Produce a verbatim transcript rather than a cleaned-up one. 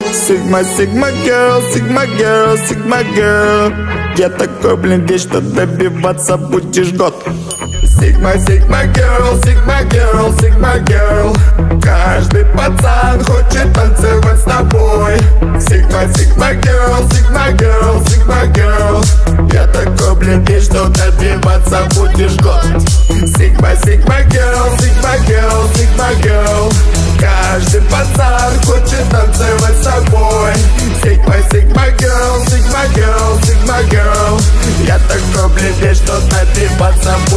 Sigma, Sigma girl, Sigma girl, Sigma girl. Я такой, блин, вещь, что добиваться будешь год. Sigma, Sigma girl, Sigma girl, Sigma girl. Каждый пацан хочет танцевать с тобой. Sigma, Sigma girl, Sigma girl, Sigma girl. Я такой, блин, вещь, что добиваться будешь год. Sigma, Sigma girl, Sigma girl, Sigma girl. Каждый пацан хочет танцевать с тобой. Sigma, Sigma girl, Sigma girl, Sigma girl. Я такой, блин, вещь, что добиваться